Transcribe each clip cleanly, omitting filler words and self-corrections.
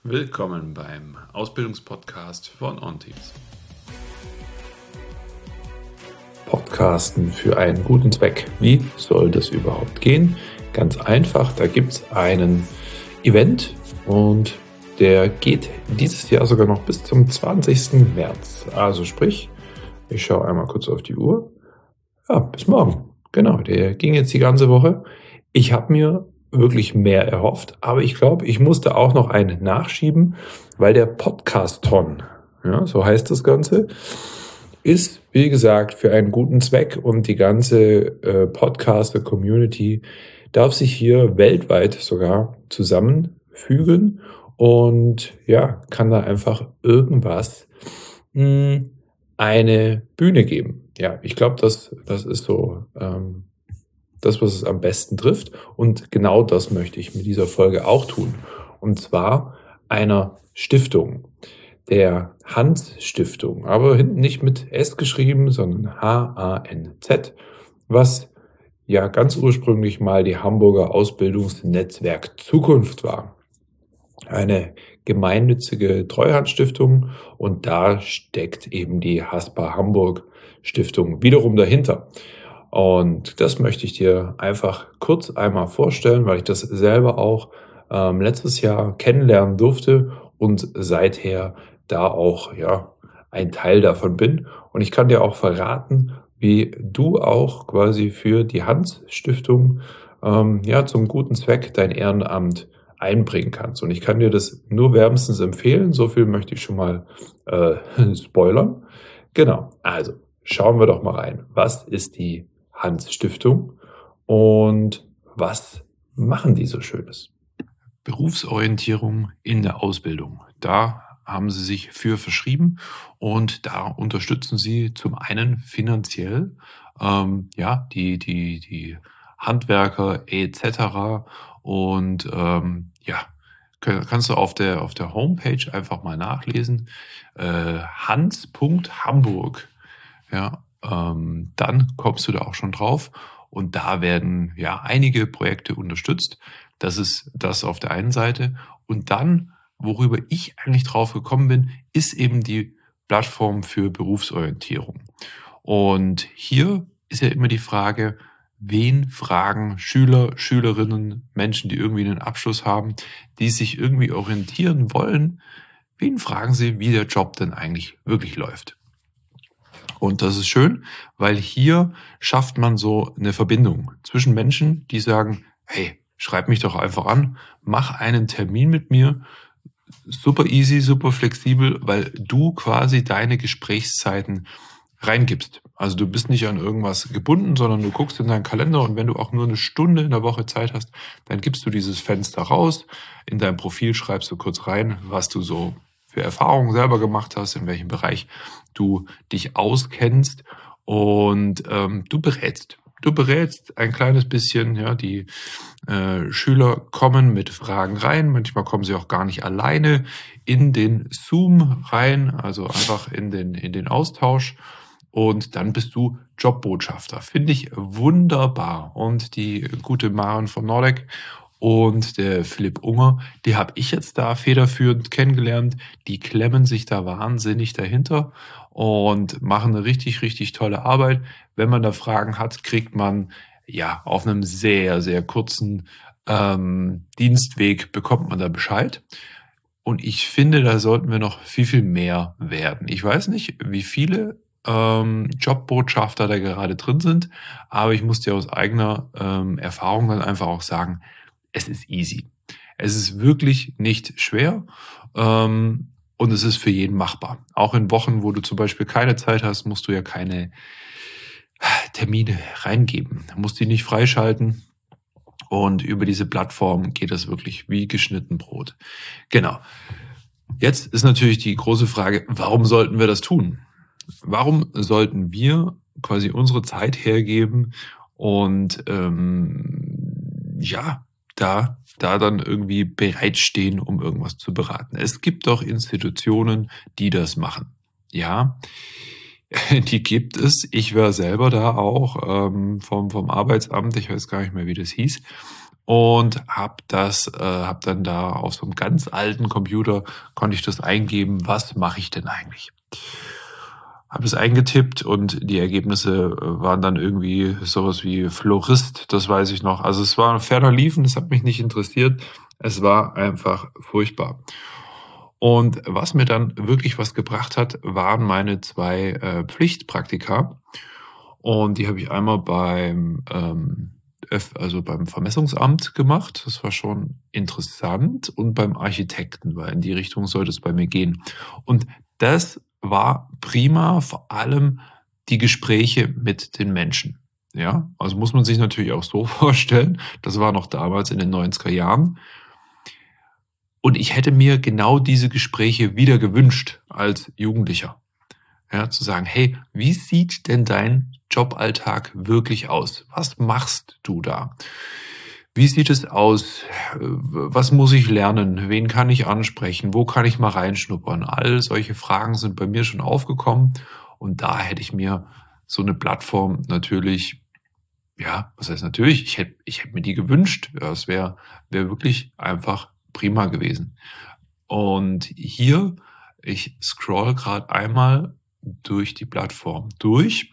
Willkommen beim Ausbildungspodcast von OnTeams. Podcasten für einen guten Zweck. Wie soll das überhaupt gehen? Ganz einfach, da gibt es einen Event und der geht dieses Jahr sogar noch bis zum 20. März. Also sprich, ich schaue einmal kurz auf die Uhr. Ja, bis morgen. Genau, der ging jetzt die ganze Woche. Ich habe mir wirklich mehr erhofft, aber ich glaube, ich musste auch noch einen nachschieben, weil der Podcast-Ton, ja, so heißt das Ganze, ist, wie gesagt, für einen guten Zweck und die ganze Podcaster-Community darf sich hier weltweit sogar zusammenfügen und ja, kann da einfach irgendwas eine Bühne geben. Ja, ich glaube, das ist so das, was es am besten trifft. Und genau das möchte ich mit dieser Folge auch tun. Und zwar einer Stiftung, der Hans-Stiftung, aber hinten nicht mit S geschrieben, sondern H-A-N-Z, was ja ganz ursprünglich mal die Hamburger Ausbildungsnetzwerk Zukunft war. Eine gemeinnützige Treuhandstiftung und da steckt eben die Haspa Hamburg Stiftung wiederum dahinter. Und das möchte ich dir einfach kurz einmal vorstellen, weil ich das selber auch letztes Jahr kennenlernen durfte und seither da auch ja ein Teil davon bin. Und ich kann dir auch verraten, wie du auch quasi für die Hans-Stiftung ja zum guten Zweck dein Ehrenamt einbringen kannst. Und ich kann dir das nur wärmstens empfehlen. So viel möchte ich schon mal spoilern. Genau, also schauen wir doch mal rein. Was ist die Hans-Stiftung und was machen die so Schönes? Berufsorientierung in der Ausbildung. Da haben sie sich für verschrieben und da unterstützen sie zum einen finanziell die Handwerker etc. Und kannst du auf der Homepage einfach mal nachlesen. Hans.Hamburg. Ja, dann kommst du da auch schon drauf und da werden ja einige Projekte unterstützt. Das ist das auf der einen Seite. Und dann, worüber ich eigentlich drauf gekommen bin, ist eben die Plattform für Berufsorientierung. Und hier ist ja immer die Frage, wen fragen Schüler, Schülerinnen, Menschen, die irgendwie einen Abschluss haben, die sich irgendwie orientieren wollen, wen fragen sie, wie der Job denn eigentlich wirklich läuft? Und das ist schön, weil hier schafft man so eine Verbindung zwischen Menschen, die sagen, hey, schreib mich doch einfach an, mach einen Termin mit mir, super easy, super flexibel, weil du quasi deine Gesprächszeiten reingibst. Also du bist nicht an irgendwas gebunden, sondern du guckst in deinen Kalender und wenn du auch nur eine Stunde in der Woche Zeit hast, dann gibst du dieses Fenster raus, in dein Profil schreibst du kurz rein, was du so für Erfahrungen selber gemacht hast, in welchem Bereich du dich auskennst und du berätst. Du berätst ein kleines bisschen, ja, die Schüler kommen mit Fragen rein, manchmal kommen sie auch gar nicht alleine in den Zoom rein, also einfach in den Austausch und dann bist du Jobbotschafter. Finde ich wunderbar. Und die gute Maren von Nordek und der Philipp Unger, die habe ich jetzt da federführend kennengelernt. Die klemmen sich da wahnsinnig dahinter und machen eine richtig, richtig tolle Arbeit. Wenn man da Fragen hat, kriegt man ja auf einem sehr, sehr kurzen Dienstweg bekommt man da Bescheid. Und ich finde, da sollten wir noch viel, viel mehr werden. Ich weiß nicht, wie viele Jobbotschafter da gerade drin sind, aber ich muss dir aus eigener Erfahrung dann einfach auch sagen, es ist easy. Es ist wirklich nicht schwer und es ist für jeden machbar. Auch in Wochen, wo du zum Beispiel keine Zeit hast, musst du ja keine Termine reingeben. Du musst die nicht freischalten und über diese Plattform geht das wirklich wie geschnitten Brot. Genau. Jetzt ist natürlich die große Frage, warum sollten wir das tun? Warum sollten wir quasi unsere Zeit hergeben und da dann irgendwie bereitstehen, um irgendwas zu beraten? Es gibt doch Institutionen, die das machen. Ja, die gibt es. Ich war selber da auch vom Arbeitsamt, ich weiß gar nicht mehr, wie das hieß. und habe dann da auf so einem ganz alten Computer konnte ich das eingeben: „Was mache ich denn eigentlich?“ Habe es eingetippt und die Ergebnisse, waren dann irgendwie sowas wie Florist, das weiß ich noch. Also, es war 'n ferner Liefen, das hat mich nicht interessiert. Es war einfach furchtbar. Und was mir dann wirklich was gebracht hat, waren meine 2 Pflichtpraktika. Und die habe ich einmal beim Vermessungsamt gemacht. Das war schon interessant und beim Architekten, weil in die Richtung sollte es bei mir gehen. Und das war prima, vor allem die Gespräche mit den Menschen. Ja, also muss man sich natürlich auch so vorstellen, das war noch damals in den 90er Jahren. Und ich hätte mir genau diese Gespräche wieder gewünscht als Jugendlicher. Ja, zu sagen: „Hey, wie sieht denn dein Joballtag wirklich aus? Was machst du da? Wie sieht es aus? Was muss ich lernen? Wen kann ich ansprechen? Wo kann ich mal reinschnuppern?“ All solche Fragen sind bei mir schon aufgekommen und da hätte ich mir so 'ne Plattform natürlich, ja, was heißt natürlich? Ich hätte mir die gewünscht. Ja, es wäre wirklich einfach prima gewesen. Und hier, ich scrolle grad einmal durch die Plattform durch,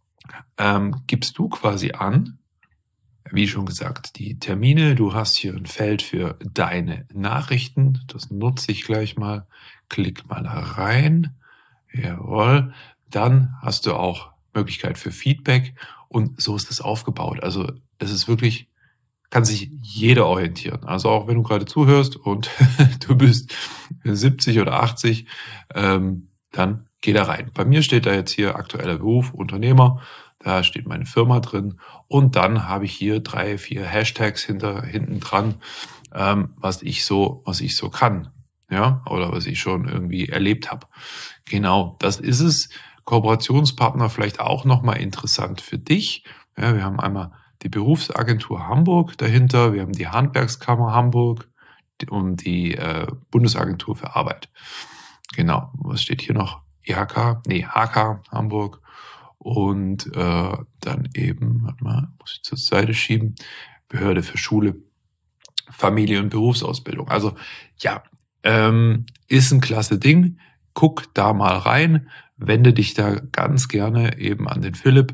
gibst du quasi an, wie schon gesagt, die Termine. Du hast hier 'n Feld für deine Nachrichten. Das nutze ich gleich mal. Klick mal da rein. Jawohl. Dann hast du auch Möglichkeit für Feedback und so ist es aufgebaut. Also, es ist wirklich, kann sich jeder orientieren. Also, auch wenn du grade zuhörst und du bist 70 oder 80, dann geh da rein. Bei mir steht da jetzt hier aktueller Beruf, Unternehmer. Da steht meine Firma drin und dann habe ich hier 3, 4 Hashtags hinten dran, was ich so kann, ja, oder was ich schon irgendwie erlebt habe. Genau, das ist es. Kooperationspartner vielleicht auch noch mal interessant für dich. Ja, wir haben einmal die Berufsagentur Hamburg dahinter, wir haben die Handwerkskammer Hamburg und die Bundesagentur für Arbeit. Genau, was steht hier noch? IHK, nee, HK Hamburg und dann eben, warte mal, muss ich zur Seite schieben, Behörde für Schule, Familie und Berufsausbildung. Also ja, ist ein klasse Ding. Guck da mal rein, wende dich da ganz gerne eben an den Philipp,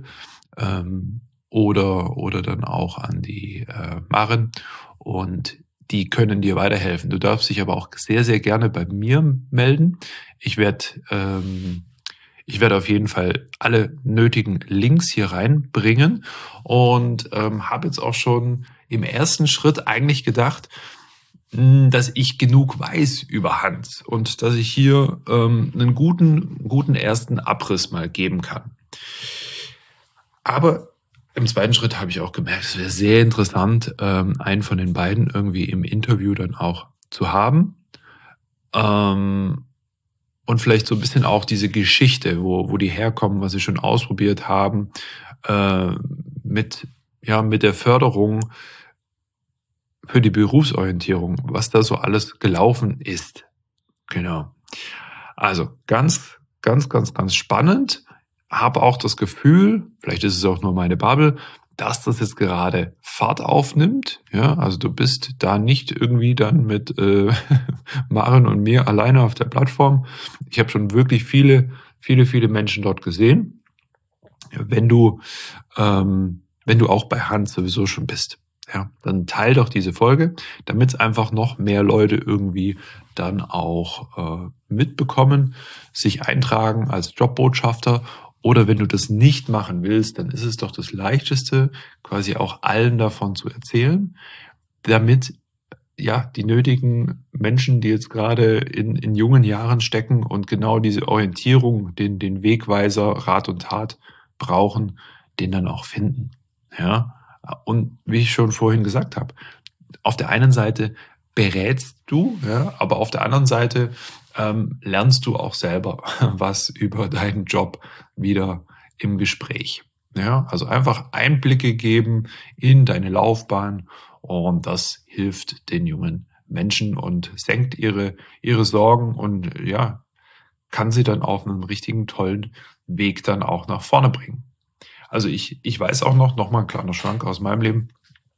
oder dann auch an die Maren und die können dir weiterhelfen. Du darfst dich aber auch sehr, sehr gerne bei mir melden. Ich werde ich werde auf jeden Fall alle nötigen Links hier reinbringen und habe jetzt auch schon im ersten Schritt eigentlich gedacht, dass ich genug weiß über Hans und dass ich hier 'nen guten ersten Abriss mal geben kann. Aber im zweiten Schritt habe ich auch gemerkt, es wäre sehr interessant, einen von den beiden irgendwie im Interview dann auch zu haben. Ähm, und vielleicht so ein bisschen auch diese Geschichte, wo die herkommen, was sie schon ausprobiert haben, äh, mit mit der Förderung für die Berufsorientierung, was da so alles gelaufen ist. Genau. Also, ganz, ganz, ganz, ganz spannend. Habe auch das Gefühl, vielleicht ist es auch nur meine Bubble, dass das jetzt gerade Fahrt aufnimmt. Ja, also du bist da nicht irgendwie dann mit Maren und mir alleine auf der Plattform. Ich habe schon wirklich viele Menschen dort gesehen. Wenn du auch bei Hans sowieso schon bist, ja, dann teil doch diese Folge, damit es einfach noch mehr Leute irgendwie dann auch mitbekommen, sich eintragen als Jobbotschafter. Oder wenn du das nicht machen willst, dann ist es doch das Leichteste, quasi auch allen davon zu erzählen, damit ja die nötigen Menschen, die jetzt gerade in jungen Jahren stecken und genau diese Orientierung, den Wegweiser, Rat und Tat brauchen, den dann auch finden. Ja, und wie ich schon vorhin gesagt habe, auf der einen Seite berätst du, ja, aber auf der anderen Seite lernst du auch selber was über deinen Job wieder im Gespräch. Ja, also einfach Einblicke geben in deine Laufbahn und das hilft den jungen Menschen und senkt ihre Sorgen und ja, kann sie dann auf einen richtigen tollen Weg dann auch nach vorne bringen. Also ich weiß auch noch mal ein kleiner Schwank aus meinem Leben.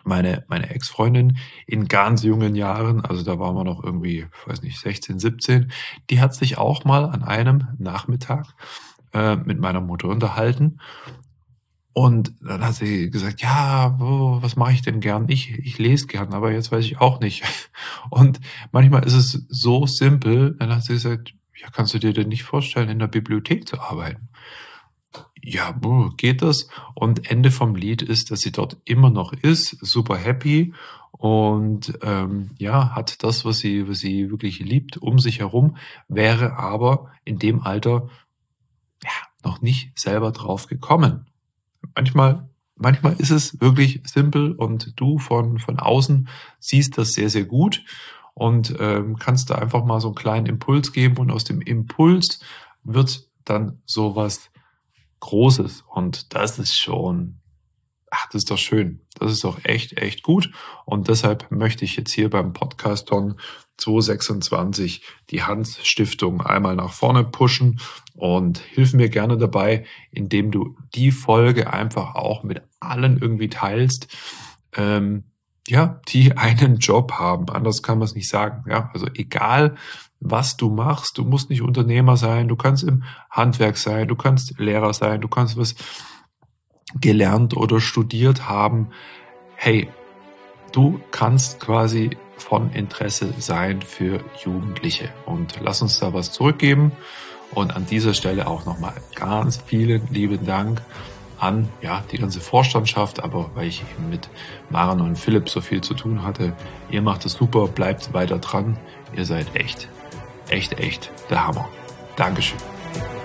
meine Ex-Freundin in ganz jungen Jahren, also da waren wir noch irgendwie, weiß nicht, 16, 17, die hat sich auch mal an einem Nachmittag, mit meiner Mutter unterhalten und dann hat sie gesagt: „Ja, was mache ich denn gern?“ „Ich lese gern, aber jetzt weiß ich auch nicht.“ Und manchmal ist es so simpel, dann hat sie gesagt: „Ja, kannst du dir denn nicht vorstellen, in der Bibliothek zu arbeiten?“ Ja, geht das? Und Ende vom Lied ist, dass sie dort immer noch ist, super happy und, ja, hat das, was sie wirklich liebt, um sich herum, wäre aber in dem Alter, ja, noch nicht selber drauf gekommen. Manchmal ist es wirklich simpel und du von außen siehst das sehr, sehr gut und, kannst da einfach mal so 'n kleinen Impuls geben und aus dem Impuls wird dann so was Großes und das ist schon das ist doch schön. Das ist doch echt, echt gut und deshalb möchte ich jetzt hier beim Podcaston 226 die Hans Stiftung einmal nach vorne pushen und hilf mir gerne dabei, indem du die Folge einfach auch mit allen irgendwie teilst, ähm, ja, die einen Job haben. Anders kann man's nicht sagen, ja? Also, egal, was du machst, du musst nicht Unternehmer sein, du kannst im Handwerk sein, du kannst Lehrer sein, du kannst was gelernt oder studiert haben. Hey, du kannst quasi von Interesse sein für Jugendliche und lass uns da was zurückgeben. Und an dieser Stelle auch nochmal ganz vielen lieben Dank an ja, die ganze Vorstandschaft, aber weil ich eben mit Maren und Philipp so viel zu tun hatte. Ihr macht es super, bleibt weiter dran. Ihr seid echt, echt, echt der Hammer. Dankeschön.